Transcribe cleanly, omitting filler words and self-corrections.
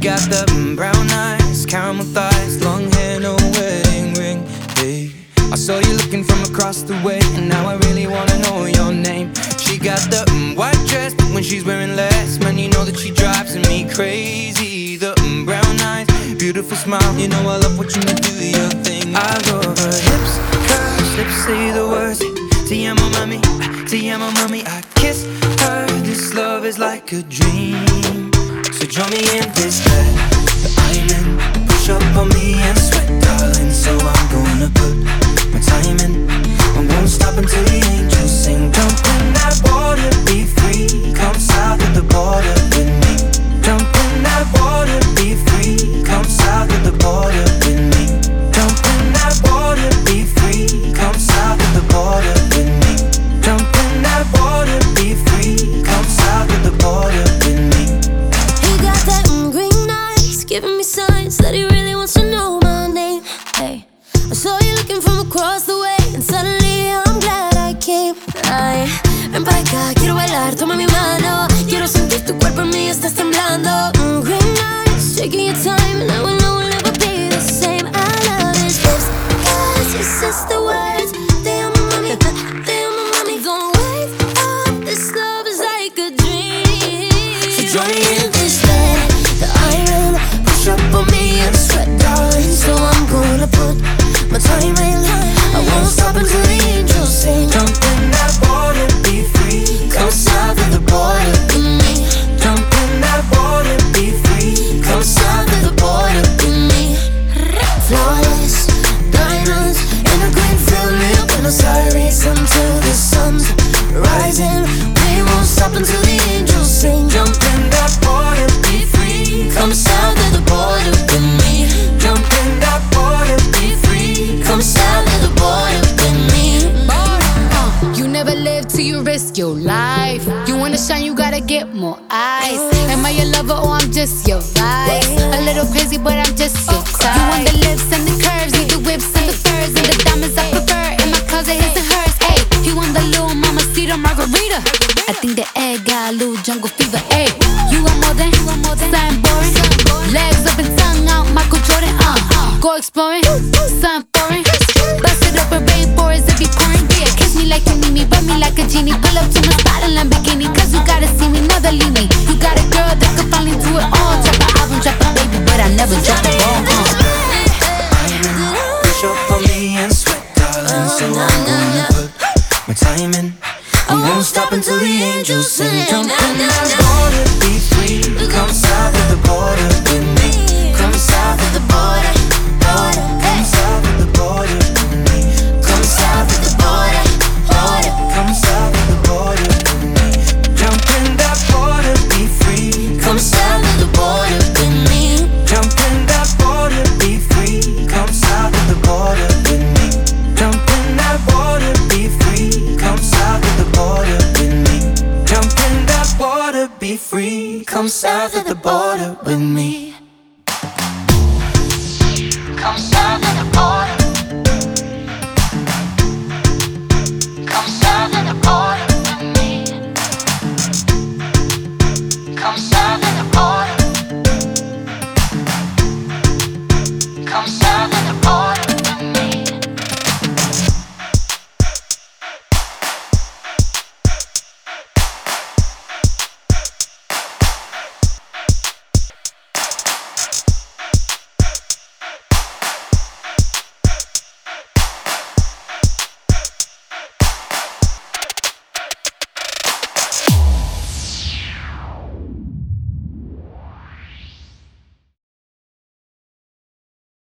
got the brown eyes, caramel thighs, long hair, no wedding ring. Hey, I saw you looking from across the way, and now I really wanna know your name. She got the white dress, but when she's wearing less, man, you know that she drives me crazy. The brown eyes, beautiful smile, you know I love watching you do your thing. I love her hips, curves, lips say the words. Te amo mami, te amo mami. I kiss her, this love is like a dream. So join me in this bed that I'm in. Push up on me and sweat, darling. So I'm gonna put my time in. I won't stop until the angels sing. Jump in that water, be free. Come south of the border with me. Jump in that water, be free. Come south of the border with me. Jump in that water, be free. Come south of the border with me. Jump in that water, be free. Come south of the border with me. He got that green eyes, giving me signs that he really wants to know my name. Hey, I saw you looking from across the way, and suddenly I'm glad I came. Ay, ven para acá, quiero bailar, toma mi mano. Quiero sentir tu cuerpo en mí, estás temblando. Green eyes, taking your time, and I will know we'll never be the same. I love his lips, cause he says the words. Te amo mami, te amo mami. Don't wake up, this love is like a dream. So join me in This bed that I'm in, push up on me and sweat, darling. So I'm gonna put my time in. I won't stop until the angels sing. Jump in that water, be free. Come south of the border with me. Jump in that water, be free. Come south of the border with me. Flawless diamonds in a green field near Buenos Aires until the sun's rising. We won't stop until the angels sing. Jump in that water, be free. Come south of the border with me. Jump in that water, be free. Come south of the border with me. You never live till you risk your life. You wanna shine, you gotta get more eyes. Am I your lover or I'm just your vibe? A little crazy, but I'm just your type. You want the lips and the curves, need the whips and the furs, and the diamonds I prefer. In my closet, his and hers. Ayy, he want the little mamacita margarita. I think the egg got a little jungle fever. Ayy, you want more than something boring. Legs up and tongue out, Michael Jordan. Go exploring, something foreign. Bust it open, rainforest, it be pouring. Yeah, kiss me like you need me, rub me like a genie. Pull up to my spot in Lamborghini, cause you gotta see me, never leave me. You got a girl that can finally do it all. Drop an album, drop a baby, but I never drop a ball. Push up on me and sweat, darling. So I'm gonna put my time in. I won't stop until the angels sing. Jump in that water, be free. Come south of the border with me. Come south of the border, border. Come south of the border with me. Come south of the border, border. Come south of the border with me. Jump in that water, be free. Come south of the border with me. Jump in that water, be free. Come south of the border with me. Jump in that water, be free. Come south of the border with me. Jump in that water, be free. Come south of the border with me.